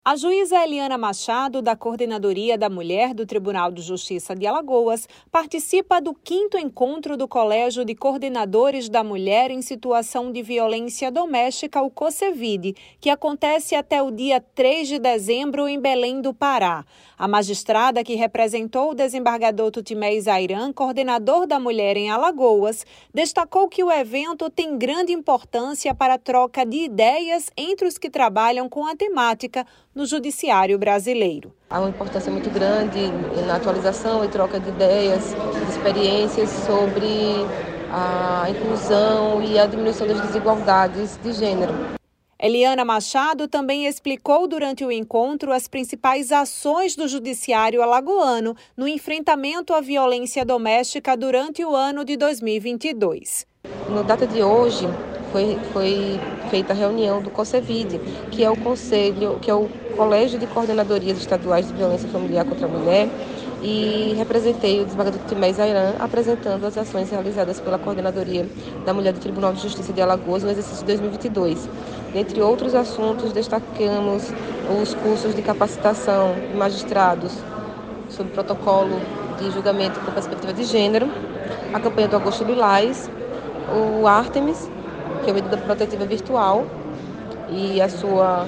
A juíza Eliana Machado, da Coordenadoria da Mulher do Tribunal de Justiça de Alagoas, participa do 5º encontro do Colégio de Coordenadores da Mulher em Situação de Violência Doméstica, o COSEVID, que acontece até o dia 3 de dezembro em Belém do Pará. A magistrada que representou o desembargador Tutimés Ayran, coordenador da Mulher em Alagoas, destacou que o evento tem grande importância para a troca de ideias entre os que trabalham com a temática no judiciário brasileiro. Há uma importância muito grande na atualização e troca de ideias, de experiências sobre a inclusão e a diminuição das desigualdades de gênero. Eliana Machado também explicou durante o encontro as principais ações do judiciário alagoano no enfrentamento à violência doméstica durante o ano de 2022. Na data de hoje, foi feita a reunião do COSEVID, que é o Colégio de Coordenadorias Estaduais de Violência Familiar contra a Mulher, e representei o desembargador Tutimés Ayran apresentando as ações realizadas pela Coordenadoria da Mulher do Tribunal de Justiça de Alagoas no exercício de 2022. Dentre outros assuntos, destacamos os cursos de capacitação de magistrados sobre protocolo de julgamento com perspectiva de gênero, a campanha do Agosto Lilás, o Artemis, que é a medida protetiva virtual, e a sua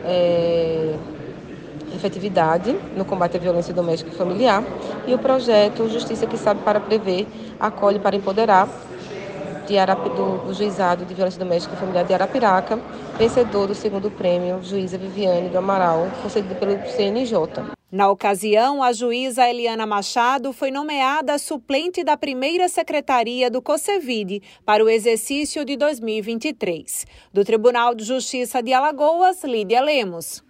efetividade no combate à violência doméstica e familiar, e o projeto Justiça que Sabe para Prever, Acolhe para Empoderar, do Juizado de Violência Doméstica e Familiar de Arapiraca, vencedor do 2º prêmio Juíza Viviane do Amaral, concedido pelo CNJ. Na ocasião, a juíza Eliana Machado foi nomeada suplente da primeira secretaria do COSEVID para o exercício de 2023. Do Tribunal de Justiça de Alagoas, Lídia Lemos.